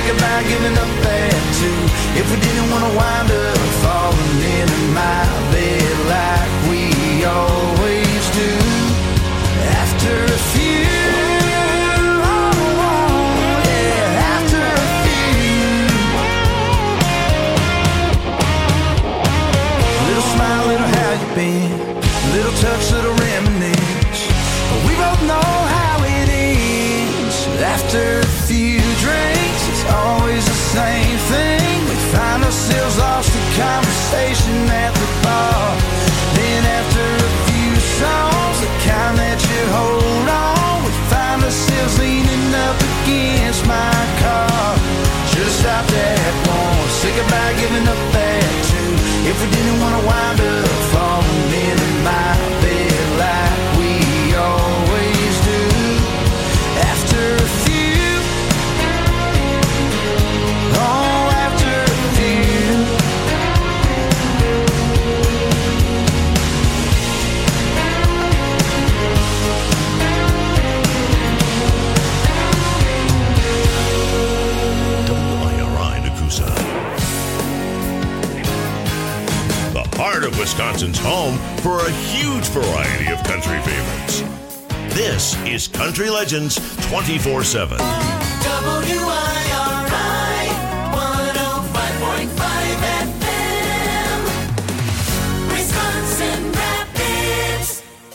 sick about giving up that too. If we didn't want to wind up falling into my bed like we always do. After a few, oh yeah, after a few. Little smile, little how you been, little touch, little reminisce. We both know how it ends. After a few drinks, it's always the same thing. We find ourselves lost in conversation at the bar. Then after a few songs, the kind that you hold on, we find ourselves leaning up against my car. Should've stopped at one, sick about giving up that two. If we didn't want to wind up falling into my bed like we always do. After a few, oh, after a few. WIRI Nakusa. The heart of Wisconsin's home for a huge variety of country favorites. This is Country Legends 24/7. WIRI 105.5 FM, Wisconsin Rapids.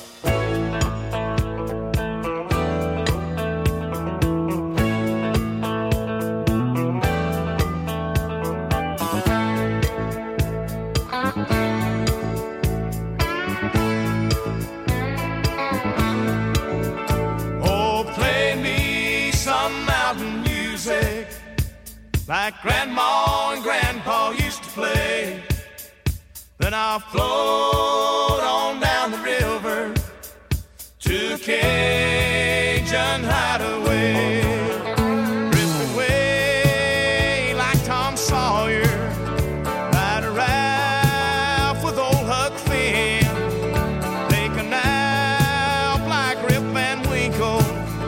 Oh, play me some mountain music like Grandma and Grandpa used to play. Then I'll float on down the river to Cajun Hideaway. Drift away like Tom Sawyer, ride a raft with old Huck Finn. Take a nap like Rip Van Winkle,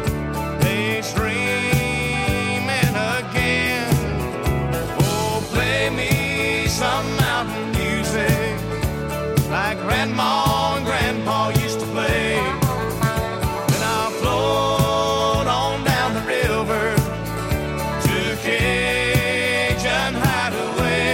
daydreaming again. Oh, play me some mountain music like Grandma and Grandpa used to play. Then I'll float on down the river to Cajun Hideaway.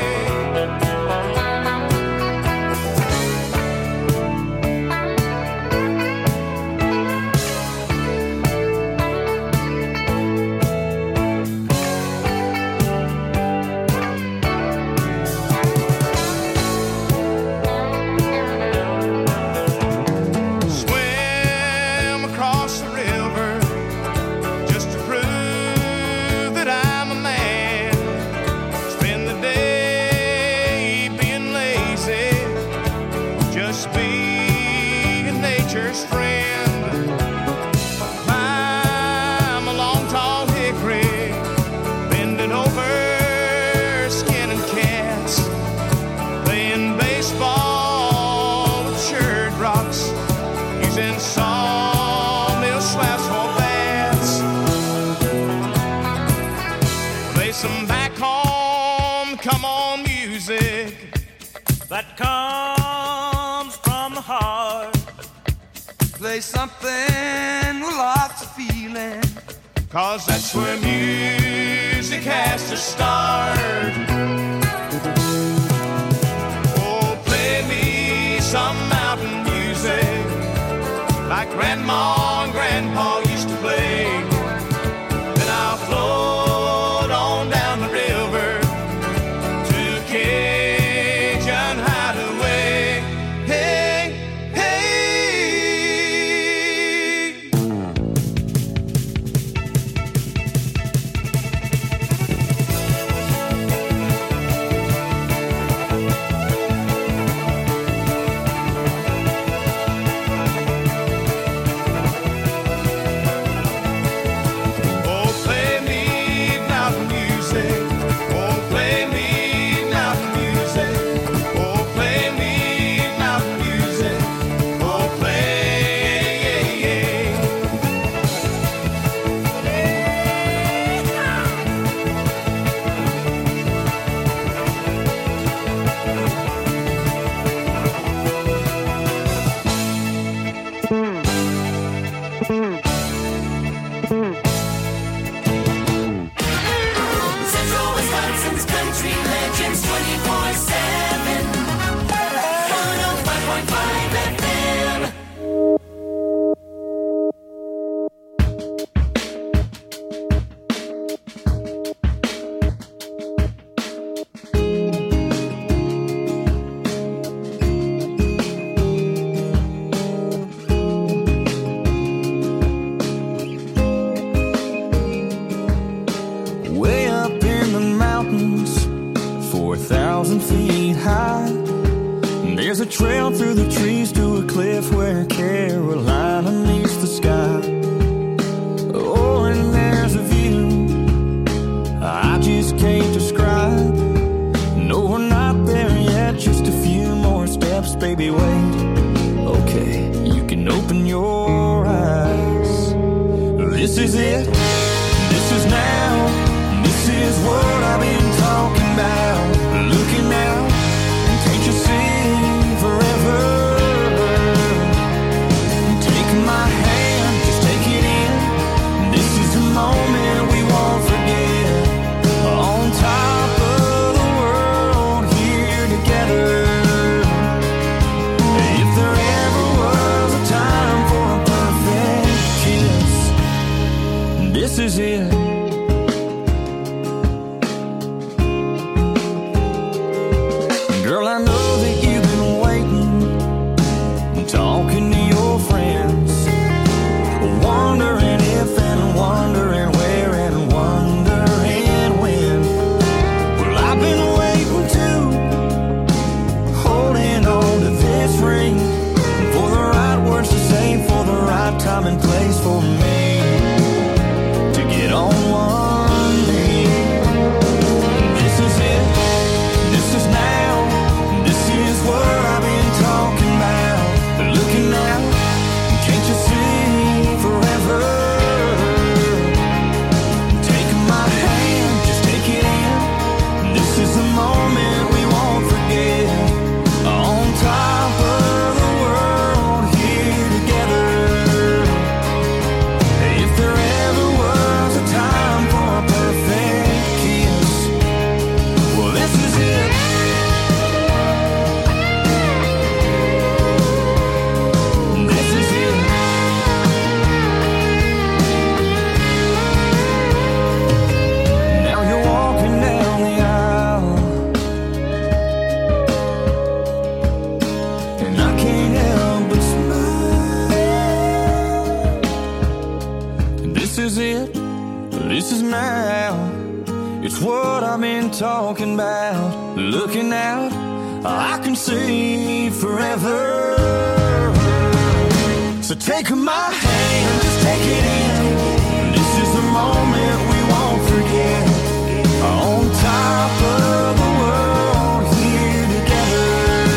Swim across the river just to prove that I'm a man. Spend the day being lazy, just being nature's friend. Climb a long tall hickory, bending over, skinning cats, playing baseball with church rocks, using sawmill slabs for bats. Play some back home, come on music that comes from the heart. Play something with lots of feeling, 'cause that's where music has to start. Oh, play me some mountain music like Grandma and Grandpa used to play. Then I'll float on down the river to Cajun Hideaway. Hey, hey. This is it. This is now. This is what I've been talking about. Looking out, can't you see forever? Take my hand, just take it in. This is the moment we won't forget. On top of the world, here together. If there ever was a time for a perfect kiss, this is it. Girl, I know that you've been waiting, talking to your friends, wondering if and wondering where and wondering when. Well, I've been waiting too, holding on to this ring, for the right words to say, for the right time and place for me to get on one knee. This is it. This is now. This is what I've been talking about. Looking out, can't you see forever? Take my hand, just take it in. This is the moment we won't forget. On top of the world, here together. If there ever was a time for a perfect kiss, well, this is it. This is it. Now you're walking down the aisle, and I can't help but smile. This is it. This is now. It's what I've been talking about. Looking out, I can see forever. So take my hand, just take it in. This is the moment we won't forget. On top of the world, here together.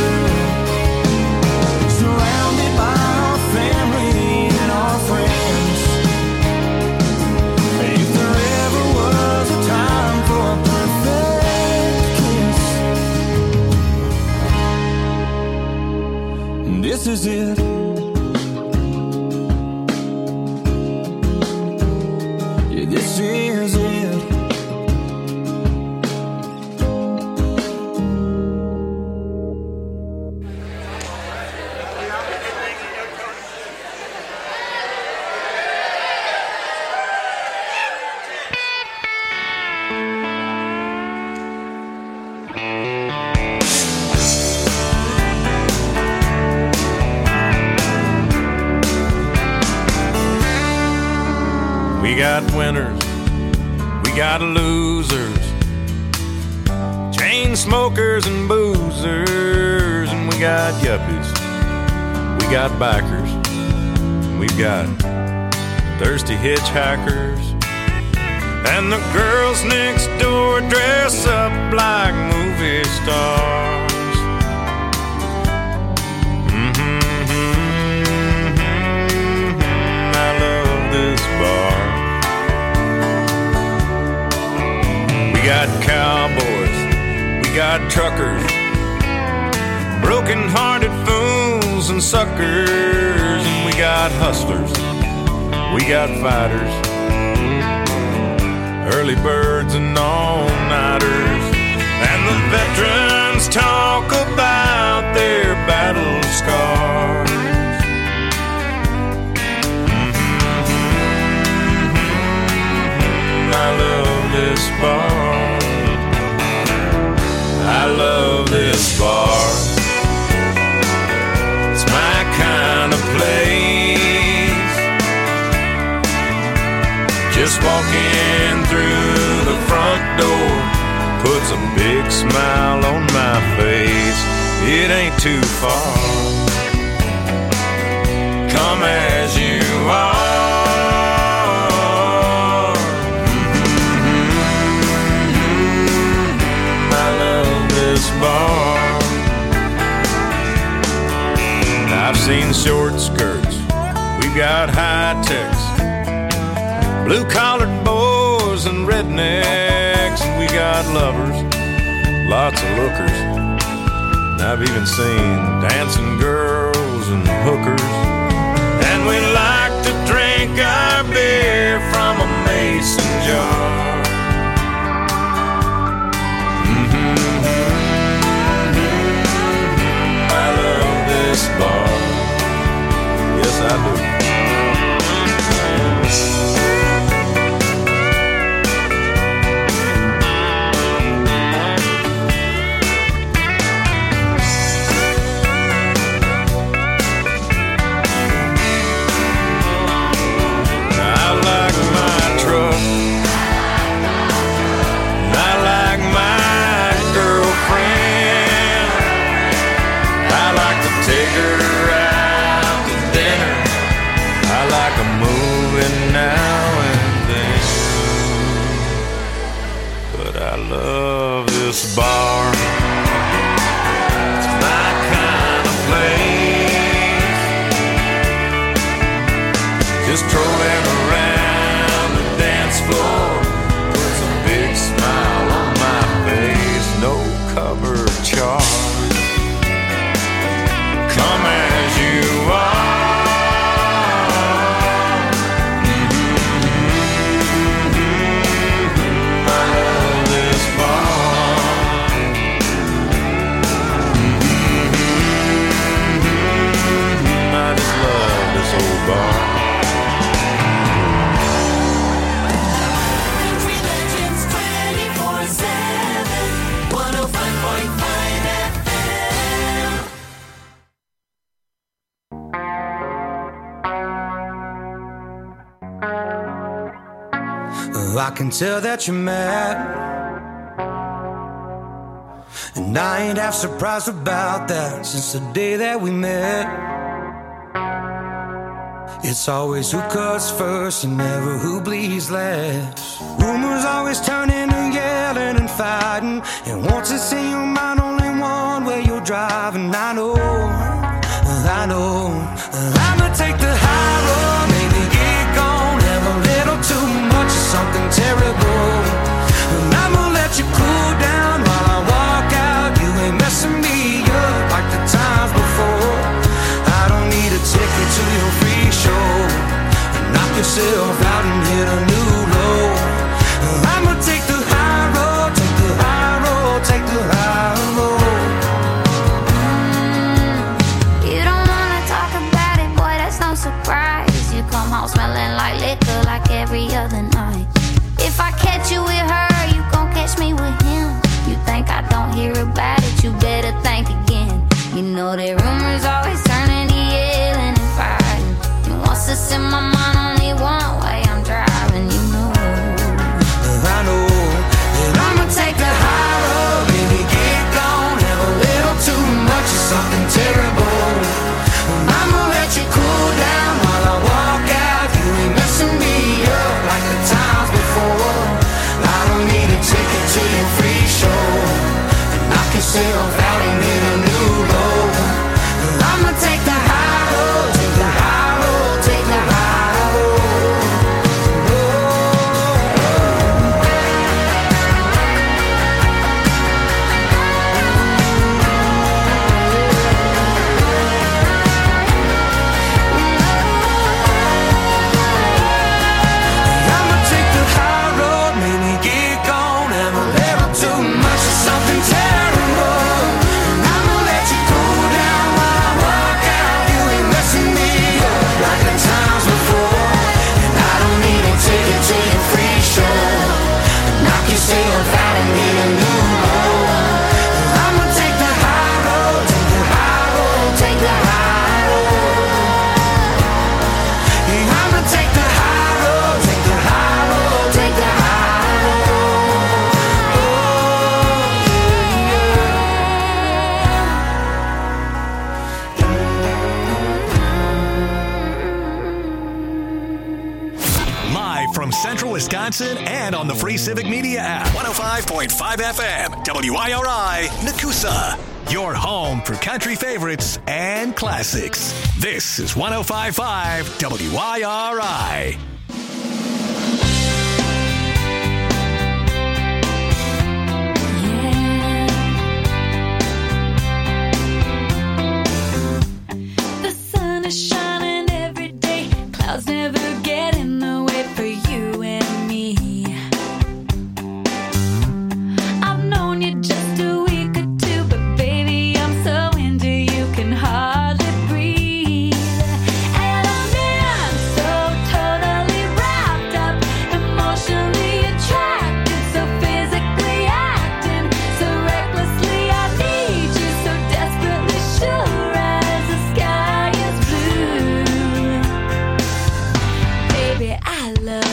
Surrounded by our family and our friends. If there ever was a time for a perfect kiss, this is it. Yeah, this is it. We got winners, we got losers, chain smokers and boozers, and we got yuppies, we got bikers, we've got thirsty hitchhikers, and the girls next door dress up like movie stars. I love this bar. We got cowboys, we got truckers, broken-hearted fools and suckers, and we got hustlers, we got fighters, early birds and all-nighters, and the veterans talk about their battle scars. I love this bar. I love this bar. It's my kind of place. Just walking through the front door puts a big smile on my face. It ain't too far. Come as you are. Bar. I've seen short skirts, we've got high techs, blue-collared boys and rednecks, and we got lovers, lots of lookers. And I've even seen dancing girls and hookers. And we like to drink our beer from a mason jar. I love this bar. Yes, I do. Love this bar. It's my kind of place. Just strolling around the dance floor puts a big smile on my face. No cover charge. Come as you are. Country Legends 24/7, 105.5 FM. I can tell that you're mad, and I ain't half surprised about that. Since the day that we met, it's always who cuts first and never who bleeds last. Rumors always turn into yelling and fighting, and once it's in your mind, only one way you're driving. I know I'ma take the high road, maybe get gone, have a little too much of something terrible, and I'ma let you cool down while I walk out. You ain't messing me up like the times before. I don't need a ticket to your free show. Knock yourself out and hit a new low. I'ma take the high road, take the high road, take the high road. You don't wanna talk about it, boy, that's no surprise. You come home smelling like liquor like every other night. If I catch you with her, you gon' catch me with him. You think I don't hear about it, you better think again. You know that rumors always turn into yelling and fighting. And once it's in my mind, only one way I'm driving, you know. I know that I'ma take the high road, baby, get gone, have a little too much of something terrible. I'ma let you cool down while I walk out. You ain't messing me up like the times before. I don't need a ticket to your free show. Knock yourself out and hit a new low. I'ma take the high road, take the high road, take the high road. I'ma take the high road, maybe get gone, have a little too much of something terrible. And I'ma let you cool down while I walk out. You ain't messing me up like the times before. And I don't need a ticket to your free show. Knock yourself out and hit a new low. I'ma take the high road, take the high road, take the high road. I'ma take the high road, take the high road, take the high road. Live from Central Wisconsin and on the Free Civic Media app. 105.5 FM, WIRI, Nakusa. Your home for country favorites and classics. This is 105.5 WIRI.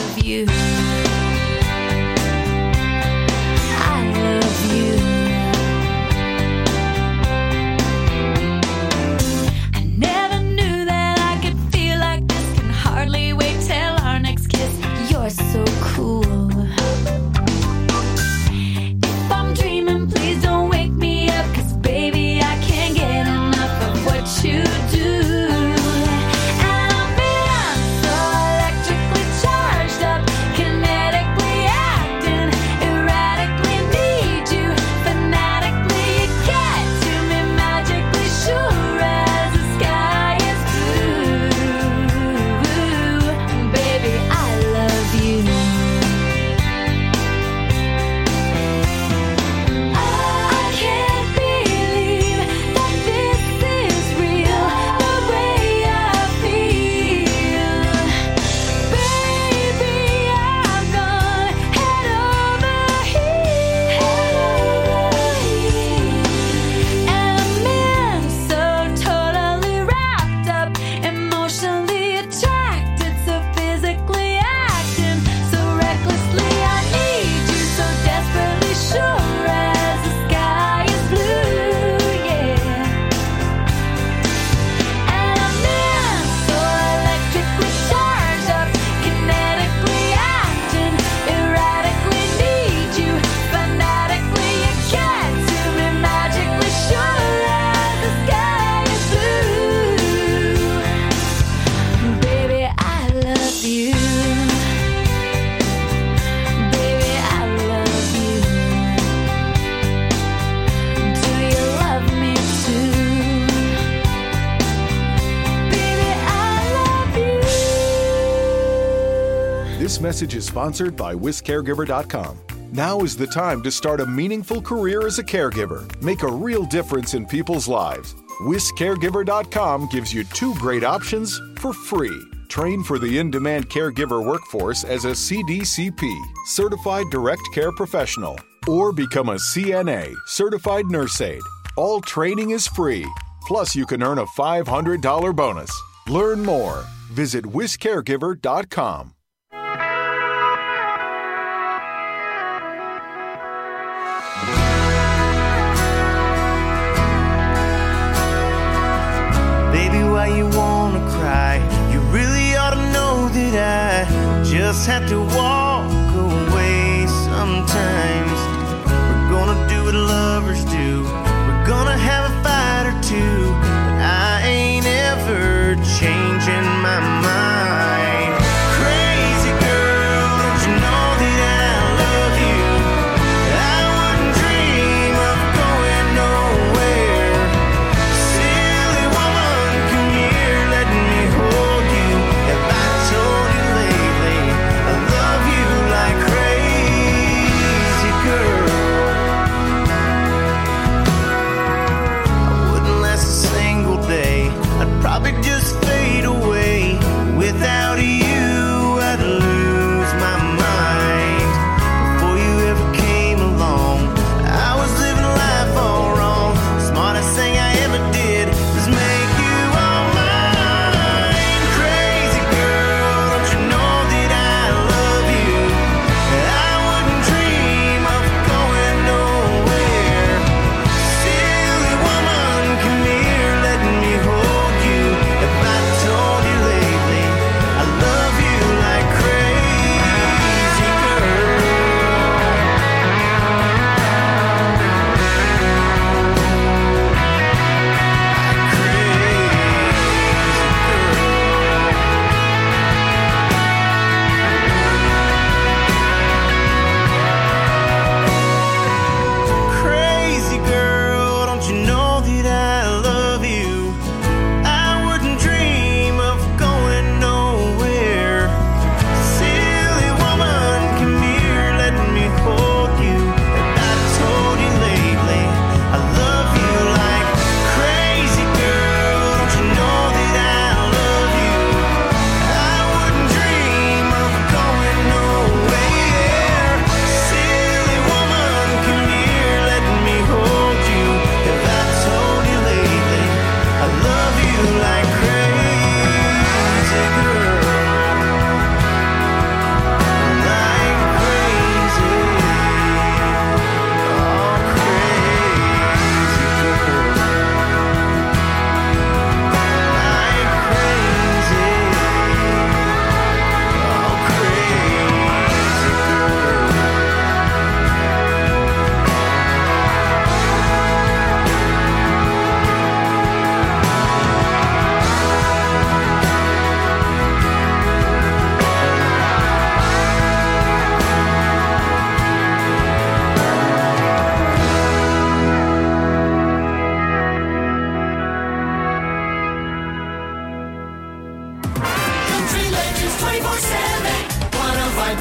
love you. I love you. I never knew that I could feel like this. Can hardly wait till our next kiss. You're so cool. If I'm dreaming, please don't wake me up, 'cause baby, I can't get enough of what you do. And I'm feeling so electrically charged up, kinetically acting, erratically need you, fanatically you get to me, magically sure as the sky is blue. Baby, I love you. I can't believe that this is real, the way I feel. Baby, I've gone head over heels. And I'm so totally wrapped up, emotionally attracted, so physically acting, so recklessly I need you, so desperately sure as the sky is blue, yeah. And I'm so electrically charged up, kinetically acting, erratically need you, fanatically you get to me, magically sure as the sky is blue. Baby, I love you. Baby, I love you. Do you love me too? Baby, I love you. This message is sponsored by WisCaregiver.com. Now is the time to start a meaningful career as a caregiver. Make a real difference in people's lives. WisCaregiver.com gives you 2 great options for free. Train for the in-demand caregiver workforce as a CDCP, Certified Direct Care Professional, or become a CNA, Certified Nurse Aide. All training is free. Plus, you can earn a $500 bonus. Learn more. Visit WisCaregiver.com. Baby, why you wanna cry? You really ought to know that I just have to walk away sometimes. We're gonna do what lovers do. We're gonna have a fight or two, but I ain't ever changing my mind. Crazy girl, don't you know that I love you? I wouldn't dream of going nowhere. Silly woman, come here, let me hold you. Have I told you lately I love you like crazy girl? I wouldn't last a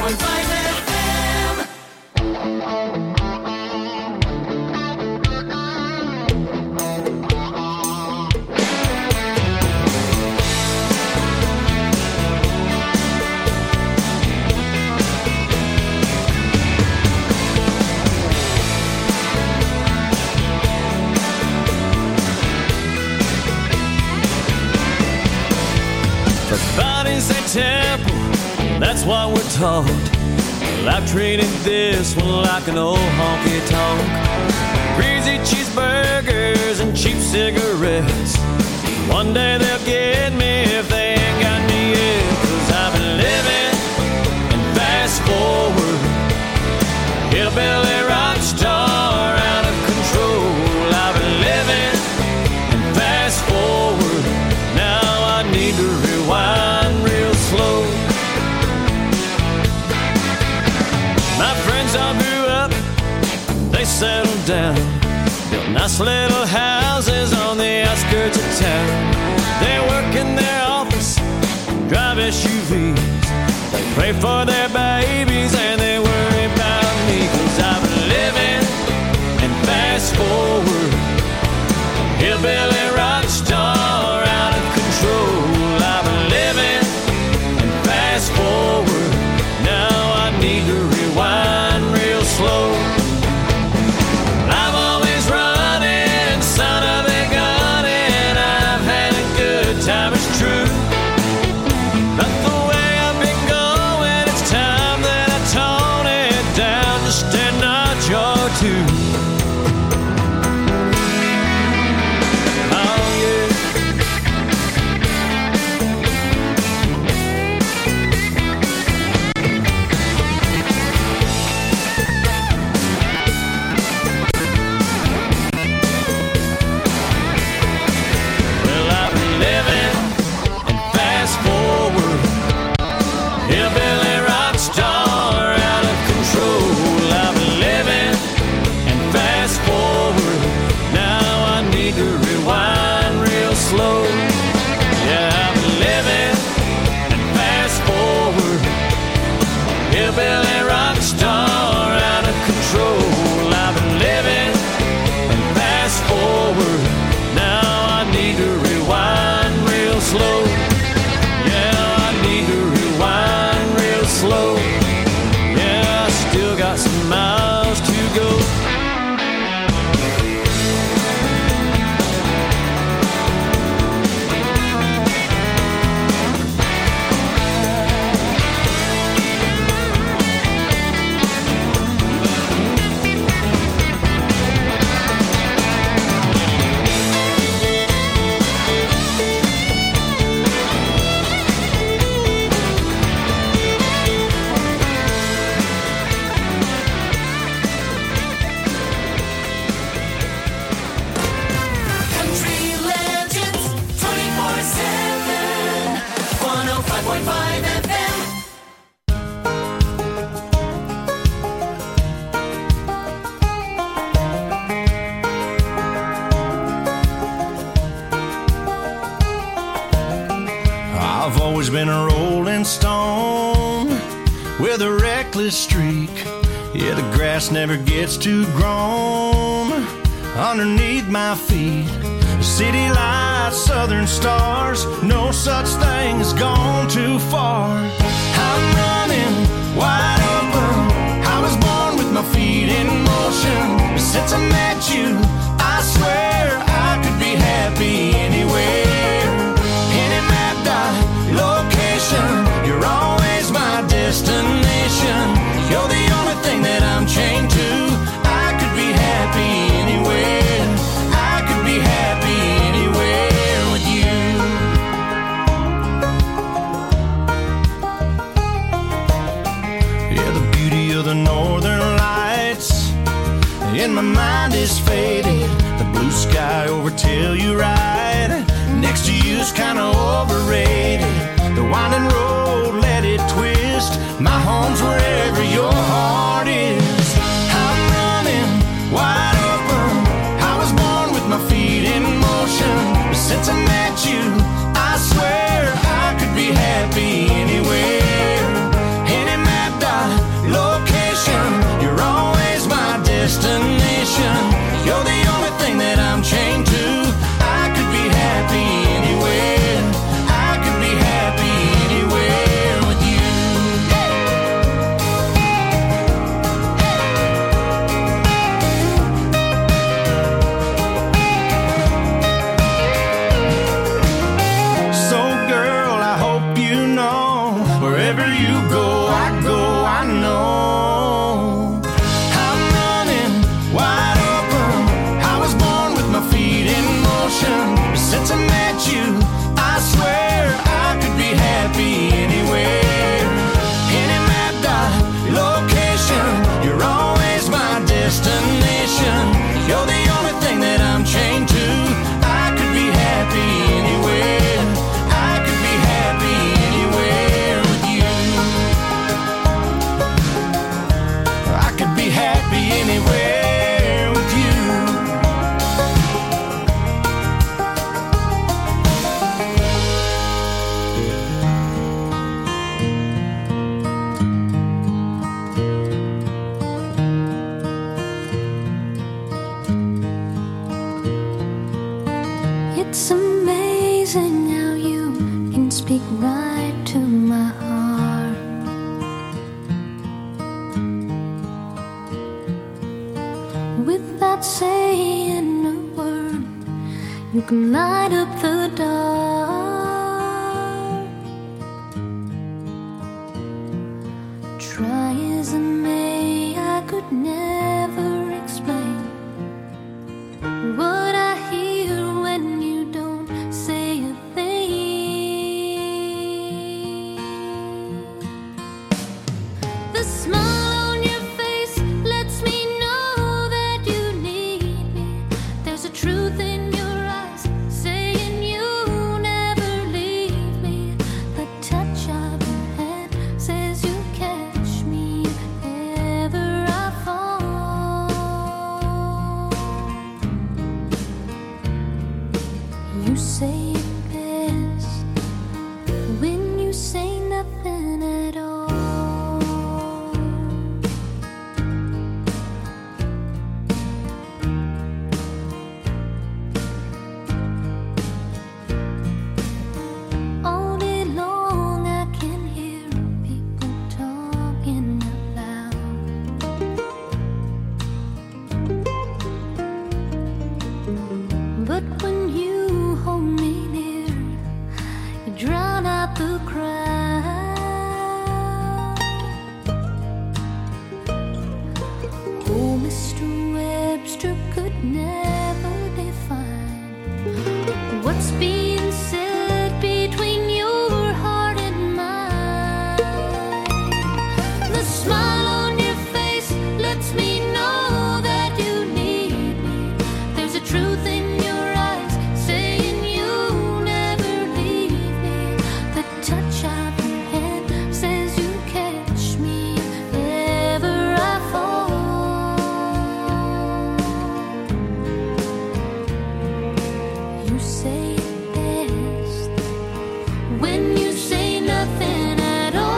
Bodies a temple, that's what we're taught. Well, I've treated this one like an old honky-tonk. Greasy cheeseburgers and cheap cigarettes. One day they'll get me if they ain't got me yet. 'Cause I've been living and fast forward, hillbilly rock star out of control. I've been living and fast forward, now I need to rewind real slow. My friends all grew up, they settled down, built nice little houses on the outskirts of town. They work in their office, drive SUVs, they pray for their babies and they worry about me. 'Cause I've been living and fast forward, hillbilly rock star out of control. I've been living and fast forward, now I need to rewind real slow. I'm always running, son of a gun, and I've had a good time, it's true. But the way I've been going, it's time that I tone it down just a notch or two. Oh yeah. Well, I've been living and fast forward, hillbilly rock star out of control. I've been living and fast forward, now I need to rewind real slow. Yeah, I've been living and fast forward, hillbilly rock star out of control. I've been living and fast forward, now I need to rewind real slow. Yeah, I need to rewind real slow. Yeah, I still got some miles to go. Country Legends 24/7, 105.5 FM. I've always been a rolling stone with a reckless streak. Yeah, the grass never gets too grown underneath my feet. City lights, southern stars, no such thing as gone too far. I'm running wide open, I was born with my feet in motion. Since I met you, I swear I could be happy anywhere. Any mapped out location, you're always my destination. You're the only thing that I'm chained to. I could be happy anywhere. I could be happy anywhere with you. Yeah, the beauty of the northern lights in my mind is faded. The blue sky over Telluride next to you's kinda overrated. The winding road, let it twist. My home's wherever your heart is. I'm running wide open, I was born with my feet in motion. Since I met you, I swear I could be happy anywhere. Any mapped out without saying a word. You can light up the dark. Try as I may, I could never explain what I hear when you don't say a thing. The smile on your face lets me know that you need me. There's a truth in your eyes saying you never leave me. The touch of your hand says you catch me if ever I fall. You say it best when you say nothing at all. All day long I can hear people talking out loud. But when you hold me near, you drown out the crowd. Oh, Mr. Webster could never define what's being said between your heart and mine. The smile on your face lets me know that you need me. There's a truth in your eyes saying you never leave me. The touch of your hand says you catch me if ever I fall. You say it best when you say nothing at all.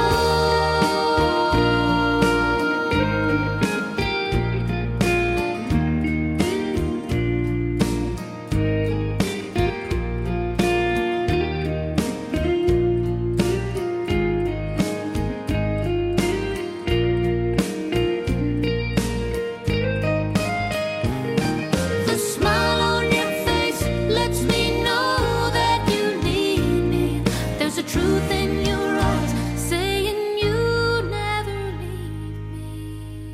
The smile on your face lets me know that you need me. There's a truth in your eyes saying you never leave me.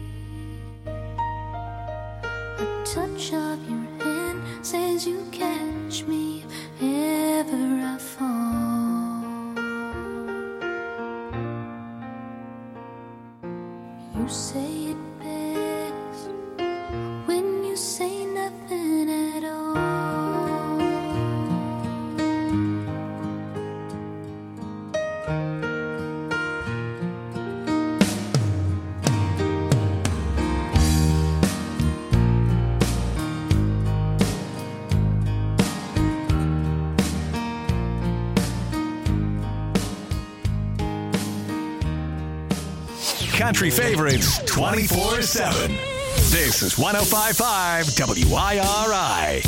A touch of your hand says you catch me if ever I fall. You say it best when you say nothing at all. Country favorites 24/7. This is 105.5 WIRI.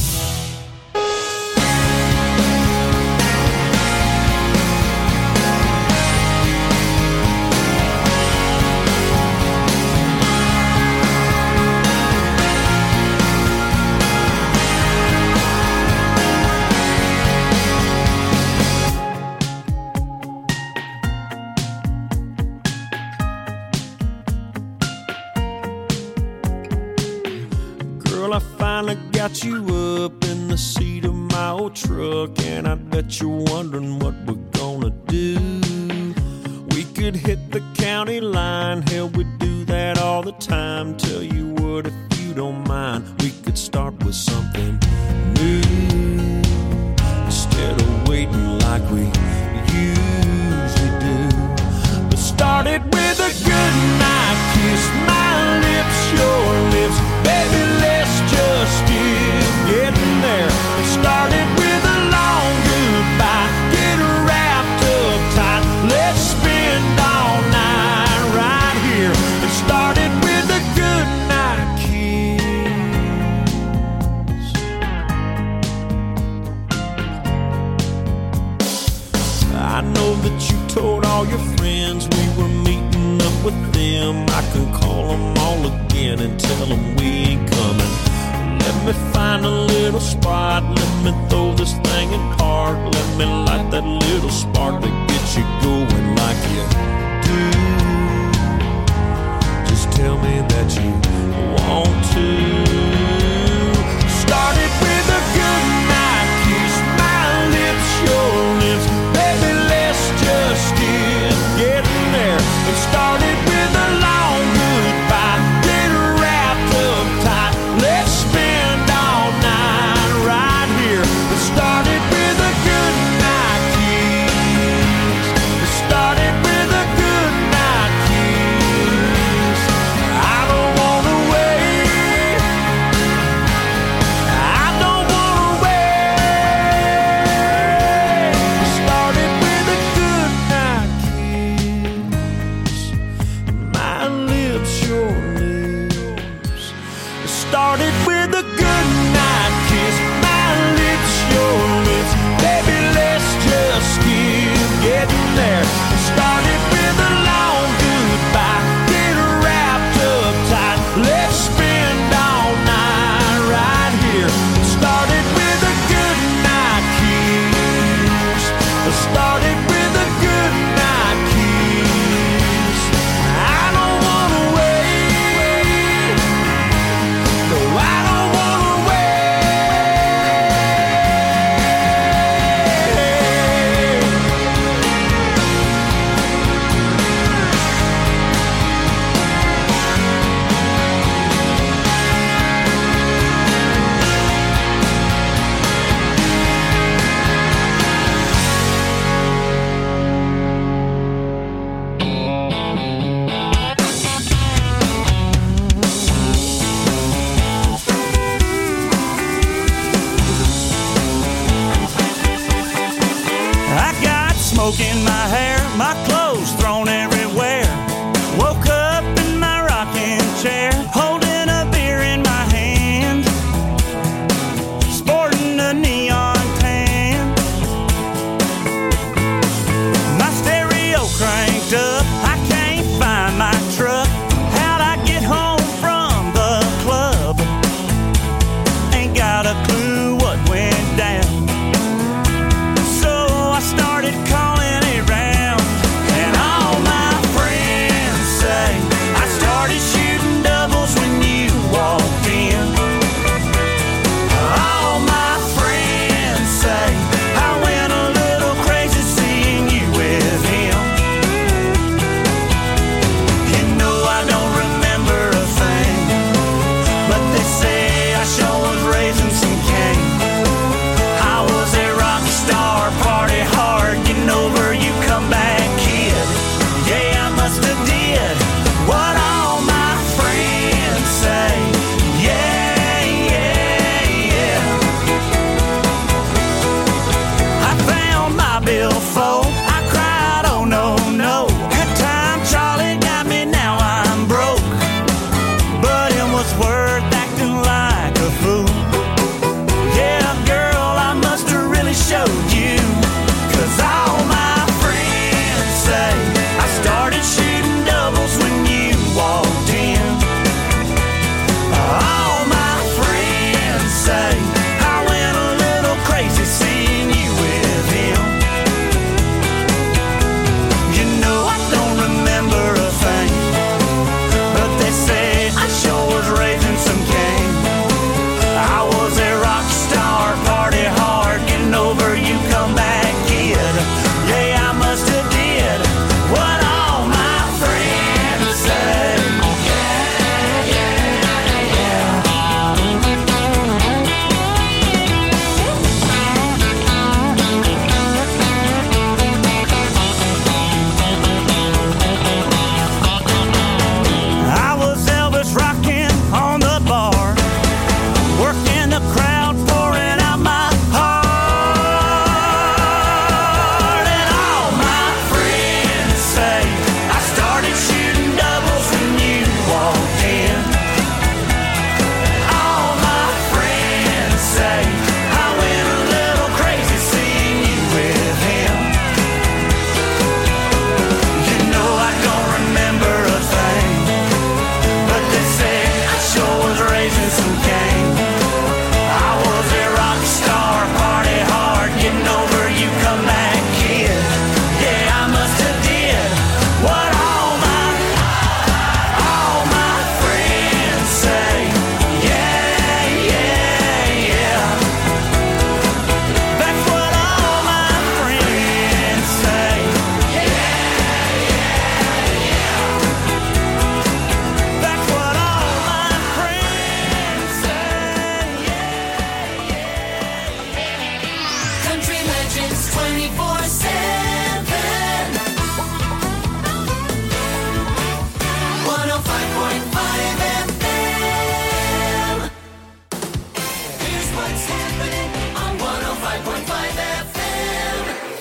Girl, I finally got you up in the seat of my old truck, and I bet you're wondering what we're gonna do. We could hit the county line, hell, we do that all the time. Tell you what, if you don't mind, we could start with something new instead of waiting like we usually do. Let's start it with a good night kiss, my lips, your lips, baby, let's just get getting there. Let's start it with a long goodbye, get wrapped up tight, let's spend all night right here. Let's start it with a good night kiss. I know that you told all your friends we were meeting up with them. I can call them all again and tell them we ain't coming. Let me find a little spot, let me throw this thing in park. Let me light that little spark that gets you going like you do. Just tell me that you want to. Started with a good night kiss, my lips, your lips. Baby, let's just get in there. It started with a long goodbye, get wrapped up tight. Let's spend all night right here. It started with a good night kiss. It started with a good night kiss. I don't wanna wait. I don't wanna wait. It started with a good night kiss. My lips, your lips. It started with a good night kiss. My lips, your lips. Baby, let's just keep getting there. It started with a long goodbye, get wrapped up tight. Let's spend all night right here. It started with a good night kiss. It started with a good night kiss. I don't wanna wait. No, I don't wanna I got smoke in my hair, my clothes thrown everywhere. Woke up in my rocking chair, holding a beer in my hand, sporting a neon tan. My stereo cranked up, I can't find my truck. How'd I get home from the club? Ain't got a clue what went down. So I started calling around, and all my friends say I started shooting doubles when you walked in. All my friends say I went a little crazy seeing you with him. You know I don't remember a thing, but they say I sure was raising some cane. I was a rock star, party hard, getting over you come back kid. Yeah, I must have did what all my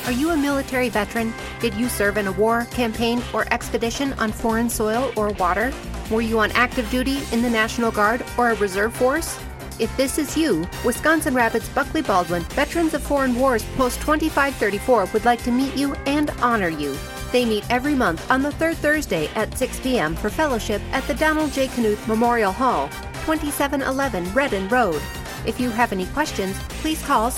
Are you a military veteran? Did you serve in a war, campaign, or expedition on foreign soil or water? Were you on active duty in the National Guard or a reserve force? If this is you, Wisconsin Rapids Buckley Baldwin Veterans of Foreign Wars Post 2534 would like to meet you and honor you. They meet every month on the third Thursday at 6 p.m. for fellowship at the Donald J. Knuth Memorial Hall, 2711 Redden Road. If you have any questions, please call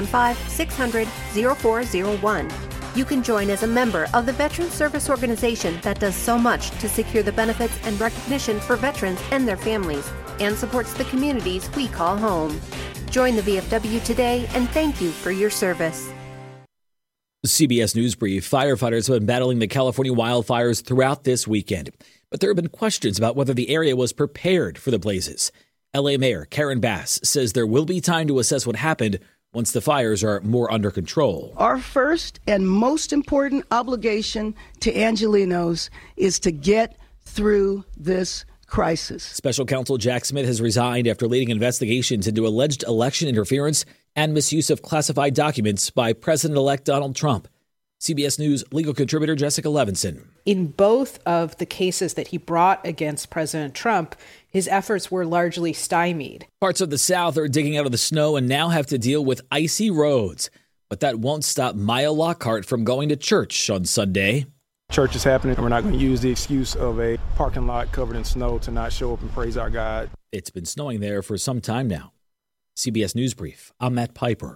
715-600-0401. You can join as a member of the Veteran Service Organization that does so much to secure the benefits and recognition for veterans and their families, and supports the communities we call home. Join the VFW today, and thank you for your service. CBS News Brief. Firefighters have been battling the California wildfires throughout this weekend, but there have been questions about whether the area was prepared for the blazes. LA Mayor Karen Bass says there will be time to assess what happened once the fires are more under control. Our first and most important obligation to Angelenos is to get through this crisis. Special Counsel Jack Smith has resigned after leading investigations into alleged election interference and misuse of classified documents by President-elect Donald Trump. CBS News legal contributor Jessica Levinson. In both of the cases that he brought against President Trump, his efforts were largely stymied. Parts of the South are digging out of the snow and now have to deal with icy roads. But that won't stop Maya Lockhart from going to church on Sunday. Church is happening, and we're not going to use the excuse of a parking lot covered in snow to not show up and praise our God. It's been snowing there for some time now. CBS News Brief. I'm Matt Piper.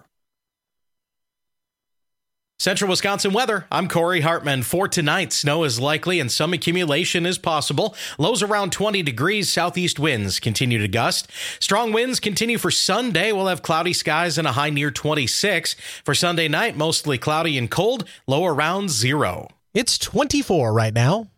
Central Wisconsin weather. I'm Corey Hartman. For tonight, snow is likely and some accumulation is possible. Lows around 20 degrees. Southeast winds continue to gust. Strong winds continue for Sunday. We'll have cloudy skies and a high near 26. For Sunday night, mostly cloudy and cold. Low around 0. It's 24 right now.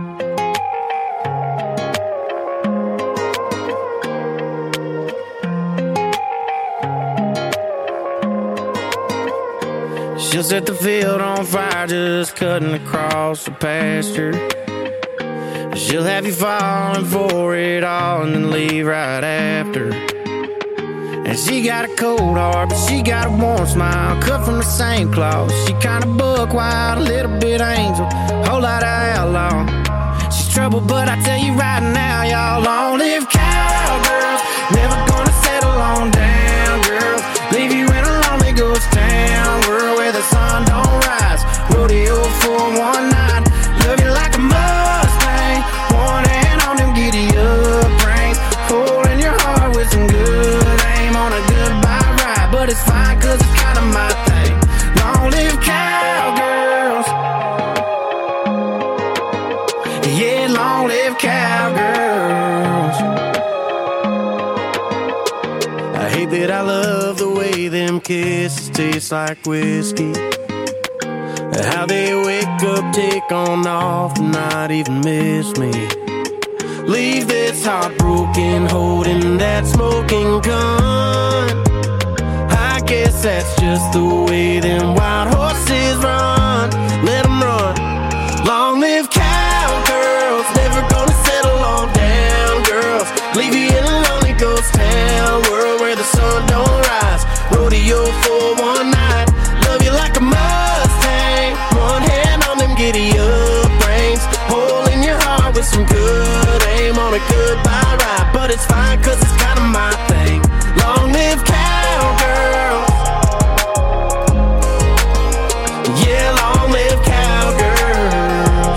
She'll set the field on fire just cutting across the pasture. She'll have you falling for it all and then leave right after. And she got a cold heart, but she got a warm smile, cut from the same cloth. She kinda buck wild, a little bit angel, whole lot of outlaw. She's trouble, but I tell you right now, y'all, long live cowgirls. Never gonna settle on down, girls. Leave you in a lonely ghost town, world where the sun don't rise. Rodeo for one night, love you like a Mustang. One hand on them giddy up reins, holding your heart with some good aim on a goodbye ride. But it's fine, cause it's kinda my thing. Long live cowgirls. Yeah, long live cowgirls. I hate that I love the way them kisses taste like whiskey. How they wake up, take on off, and not even miss me. Leave this heartbroken, holding that smoking gun. I guess that's just the way them wild horses run. Let them run. Long live cowgirls, never gonna settle on down, girls. Leave you in a lonely ghost town, world where the sun don't rise. Rodeo for one night, love you like a Mustang. One hand on them giddy up reins, holding your heart with some good aim on a goodbye ride. But it's fine, cause it's kinda my thing. Long live cowgirls. Yeah, long live cowgirls.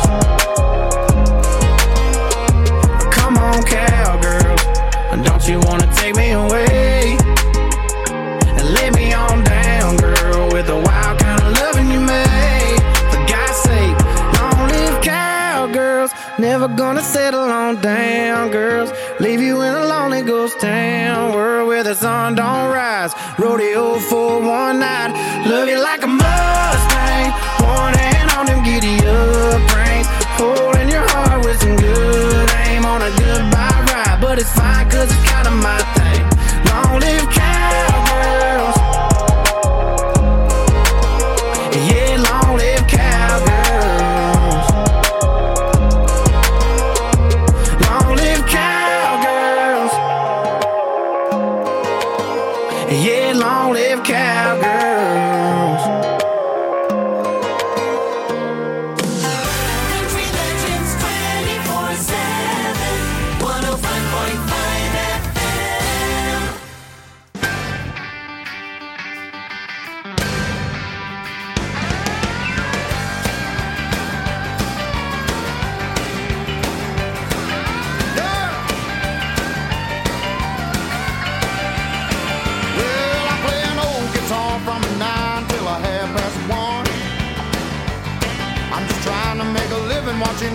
Come on, cowgirls, don't you wanna take me away and lay me on down, girl, with the wild kind of loving you made. For God's sake, long live cowgirls. Never gonna settle on down, girls. Leave you in a lonely ghost town, world where the sun don't rise. Rodeo for one night, love you like a Mustang. One hand on them giddy up reins, holding your heart with some good aim on a goodbye ride. But it's fine, cause it's kinda my thing. Long live cowgirls. Yeah, long live cowgirls. Long live cowgirls. Yeah, long live cowgirls.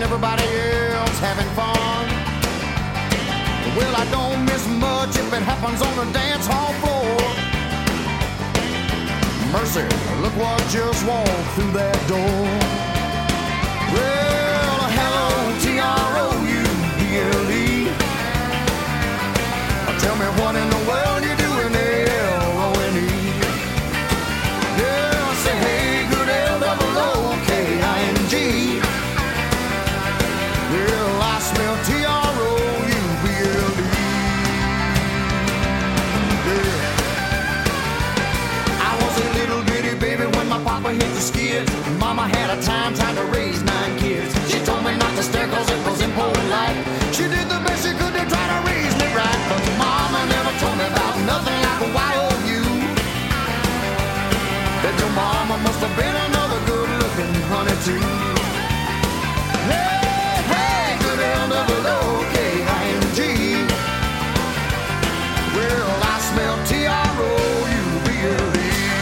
and everybody else having fun. Well, I don't miss much if it happens on the dance hall floor. Mercy, look what just walked through that door. Well, hello, T-R-O-U-B-L-E. Tell me what in the world you doing, L-O-N-E. Yeah, I say, hey, good L-O-O-K-I-N-G. Well, I smell T-R-O-U-B-L-E. Yeah. I was a little bitty baby when my papa hit the skids. Mama had a time trying to raise 9 kids. She told me not to stare cause it was impolite. She did the best she could to try to raise me right. But Mama never told me about nothing like a Y-O-U. That your mama must have been another good-looking honey too. Hey, hey, good L-O-O-K-I-N-G. Well, I smell T-R-O-U-B-L-E.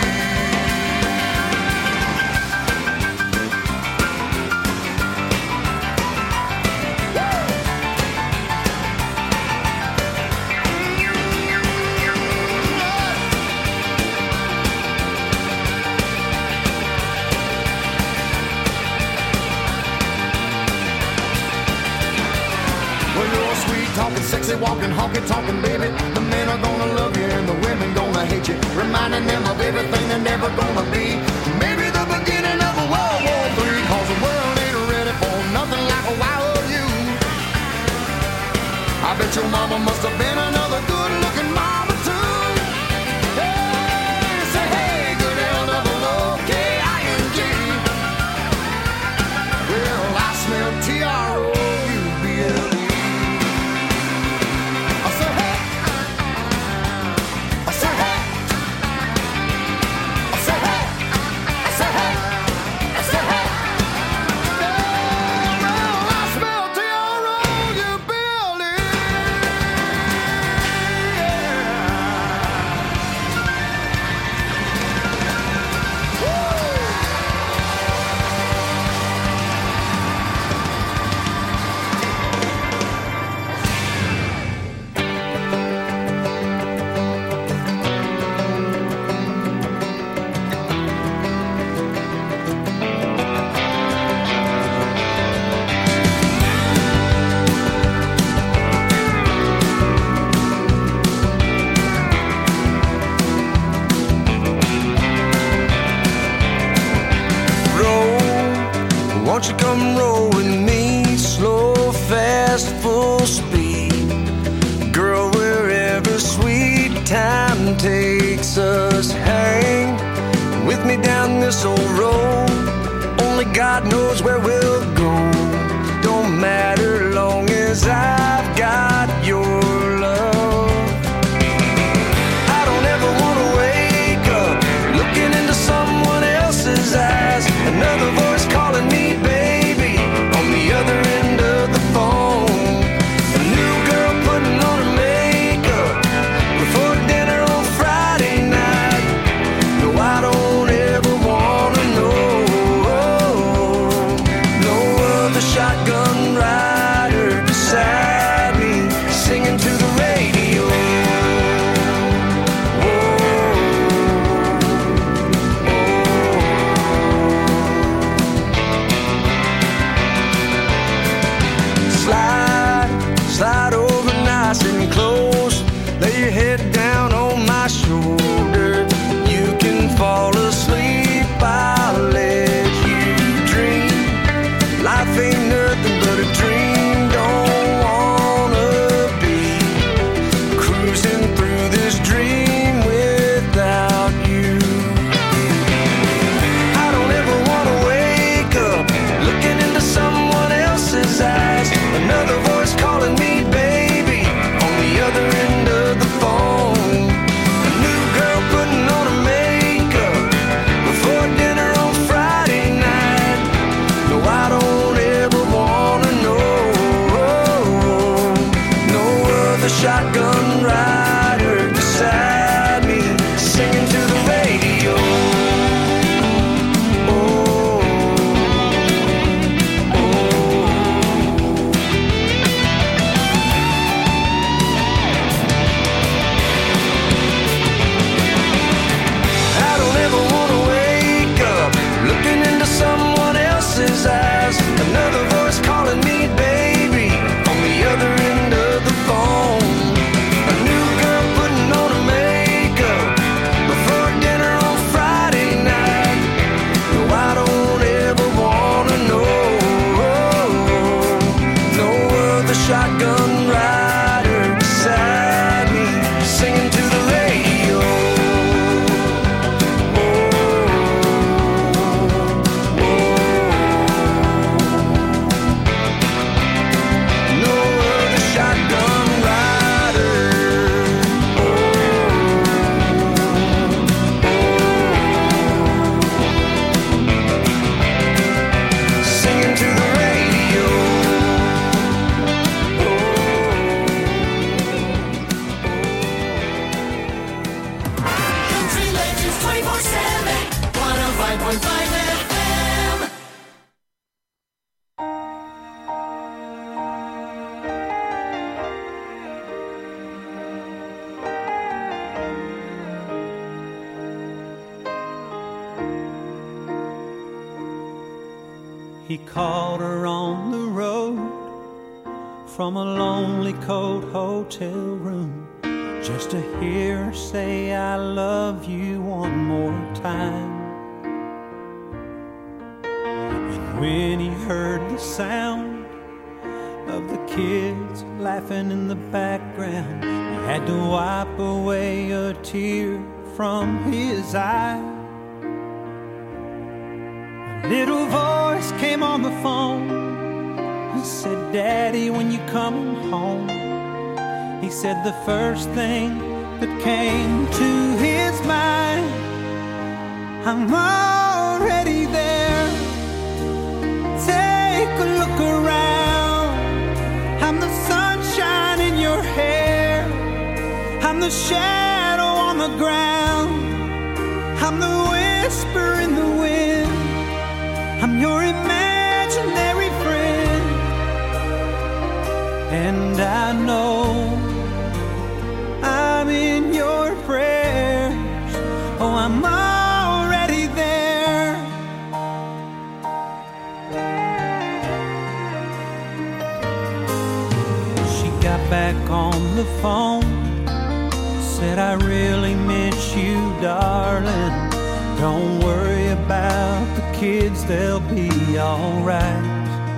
Talking sexy, walking, honky, talking, baby. The men are gonna love you and the women gonna hate you. Reminding them of everything they're never gonna be. Maybe the beginning of a World War III. Cause the world ain't ready for nothing like a Y-O-U. I bet your mama must have been another good-looking mama too. Hey, say hey, good L-O-O-K-I-N-G. Well, I smell T-R-O-U-B-L-E. Won't you come roll with me, slow, fast, full speed. Girl, wherever sweet time takes us, hang with me down this old road. Only God knows where we'll go. Don't matter long as I've got your love. I don't ever want to wake up looking into someone else's eyes. Another voice calling me baby on the other end of the phone. A new girl putting on her makeup before dinner on Friday night. No, I don't ever want to know. No other shotgun rider beside me singing to the radio. Slide over nice and close. Lay your head down on my shoulder. You can fall asleep, I'll let you dream. Life ain't nothing but a dream. Don't wanna be cruising through this dream without you. I don't ever wanna wake up looking into someone else's eyes. Another voice calling me baby on the other end of the phone. A new girl putting on her makeup before dinner on Friday night. No, I don't ever wanna know. No other shotgun rider beside me singing to the radio. Oh, oh, oh. the shotgun rider beside me, singing to the radio. No other shotgun rider. Singing to the radio. Country Legends 24/7, 105.5 FM. He called her on the road from a lonely, cold hotel room just to hear her say, I love you one more time. And when he heard the sound of the kids laughing in the background, he had to wipe away a tear from his eye. A little voice came on the phone and said, Daddy, when you coming home? He said the first thing that came to his mind, I'm already there. Take a look around. I'm the sunshine in your hair. I'm the shadow on the ground. I'm the whisper in the wind. I'm your imaginary friend. And I know I'm in your prayers. Oh, I'm already there. She got back on the phone, said, I really miss you, darling. Don't worry about the kids, they'll be alright.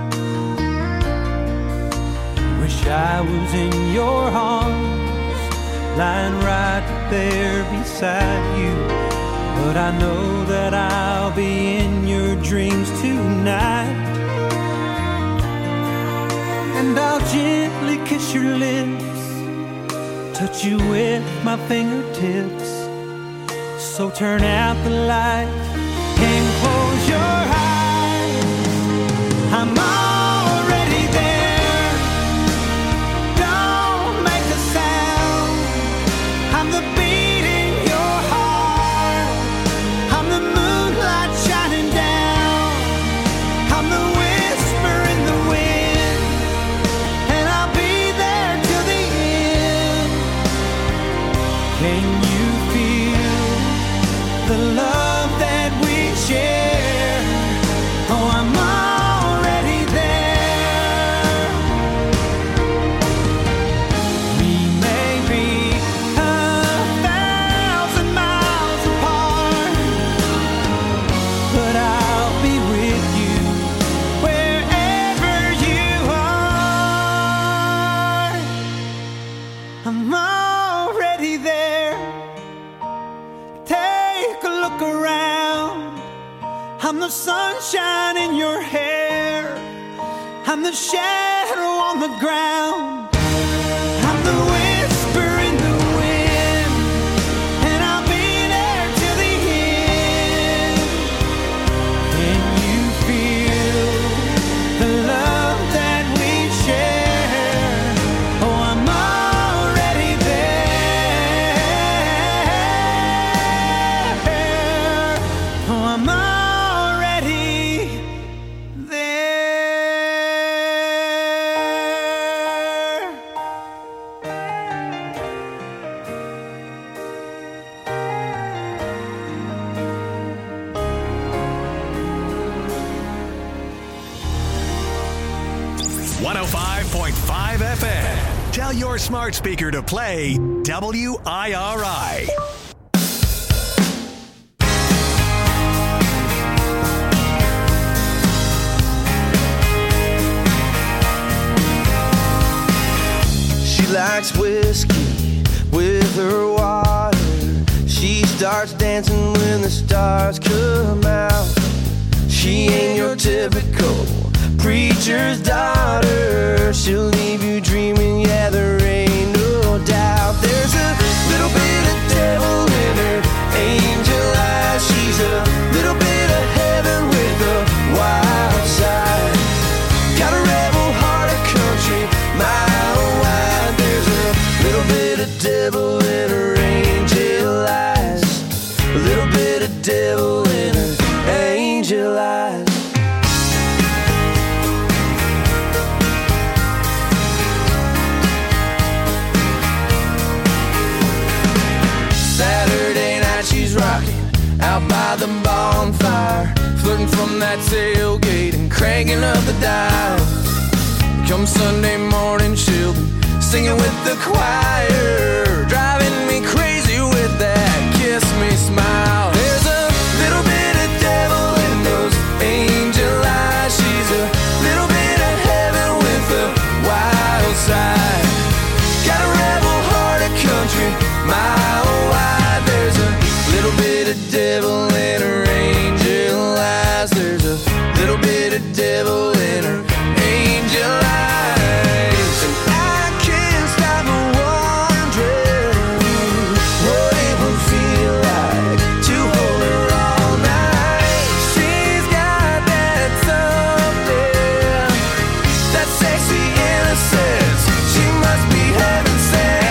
Wish I was in your arms, lying right there beside you. But I know that I'll be in your dreams tonight. And I'll gently kiss your lips, touch you with my fingertips. So turn out the light and close your eyes. I'm already there. Don't make a sound. I'm the beat in your heart. I'm the moonlight shining down. I'm the whisper in the wind. And I'll be there till the end. Can you feel the love that we share? Oh, I'm already there. We may be 1,000 miles apart, but I'll be with you wherever you are. I'm already there. Take a look around. I'm the sunshine in your hair. I'm the shadow on the ground. I'm the whisper in the wind. And I'll be there till the end. Can you feel the love that we share? Oh, I'm already there. Oh, I'm already there. FM. Tell your smart speaker to play WIRI. She likes whiskey with her water. She starts dancing when the stars come out. She ain't your typical preacher's daughter. She'll leave you dreaming, yeah, there ain't no doubt. There's a little bit of devil in her angel eyes. She's a little bit of heaven with a wild side. Got a rebel heart, a country mile wide. There's a little bit of devil in her angel eyes. A little bit of devil in her angel eyes. Saturday night she's rocking out by the bonfire, flirting from that tailgate and cranking up the dial. Come Sunday morning she'll be singing with the choir, driving me crazy with that kiss me smile. There's a little bit of devil in those angel eyes. She's a little bit of heaven with a wild side. Got a rebel heart, a country mile wide. There's a little bit of devil in her angel eyes. There's a little bit of devil in her angel eyes. And I can't stop wondering what it would feel like to hold her all night. She's got that something, that sexy innocence. She must be heaven sent.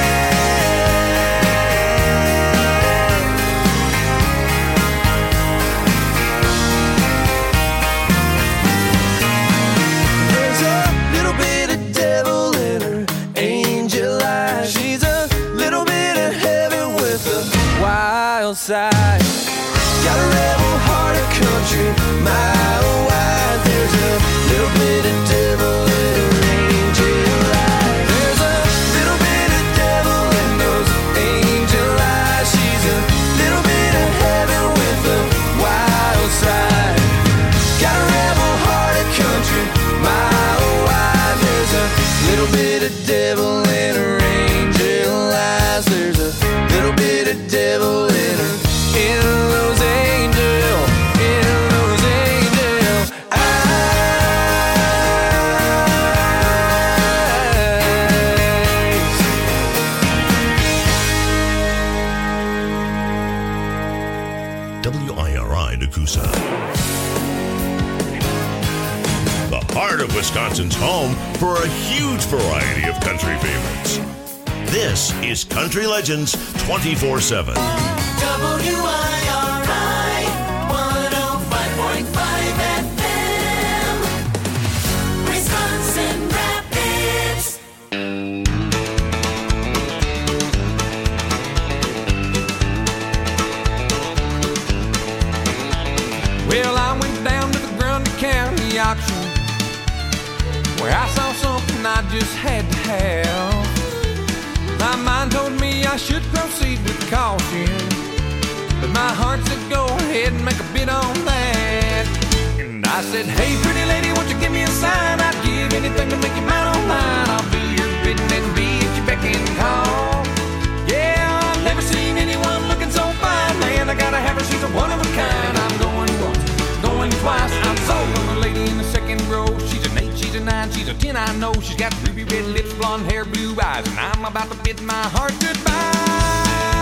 There's a little bit of devil in her angel eyes. She's a little bit of heaven with a wild side. Got a rebel heart, a country mile wide. There's a little bit of devil in her angel eyes. There's a little bit of devil in those angel eyes. She's a little bit of heaven with a wild side. Got a rebel heart, a country mile wide. There's a little bit of devil in her angel eyes. There's a little bit of devil in her, in those angel eyes. WIRI Nakusa. The heart of Wisconsin's home for a huge variety of country favorites. This is Country Legends 24/7. WIRI 105.5 FM, Wisconsin Rapids. Well, I went down to the Grundy County auction where I saw something I just had to have. My mind told me I should proceed with caution, but my heart said go ahead and make a bid on that. And I said, hey, pretty lady, won't you give me a sign? I'd give anything to make you mine on mine. I'll do your bidding and be at your beck and call. Yeah, I've never seen anyone looking so fine. Man, I gotta have her, she's a one of a kind. I'm going once, going twice. I'm sold on the lady in the second row. She's an 8, she's a 9, she's a 10, I know. She's got ruby red lips, blonde hair, blue eyes, and I'm about to bid my heart goodbye.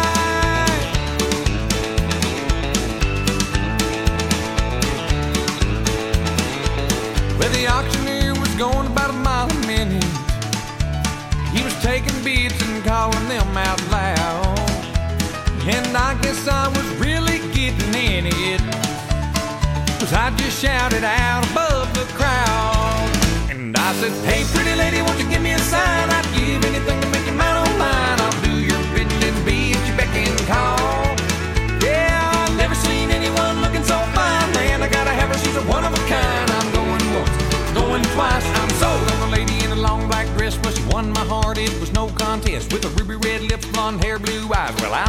Well, the auctioneer was going about a mile a minute. He was taking bids and calling them out loud. And I guess I was really getting in it, 'cause I just shouted out above the crowd. And I said, hey, pretty lady, won't you give me a sign? I'd give anything to make you mine on mine. I'll do your bidding and be at your beck and call. Yeah, I've never seen anyone looking so fine. Man, I gotta have her, she's a one of a kind. I'm going once, going twice. I'm sold on the lady in a long black dress. Well, she won my heart, it was no contest. With a ruby red lips, blonde hair, blue eyes. Well,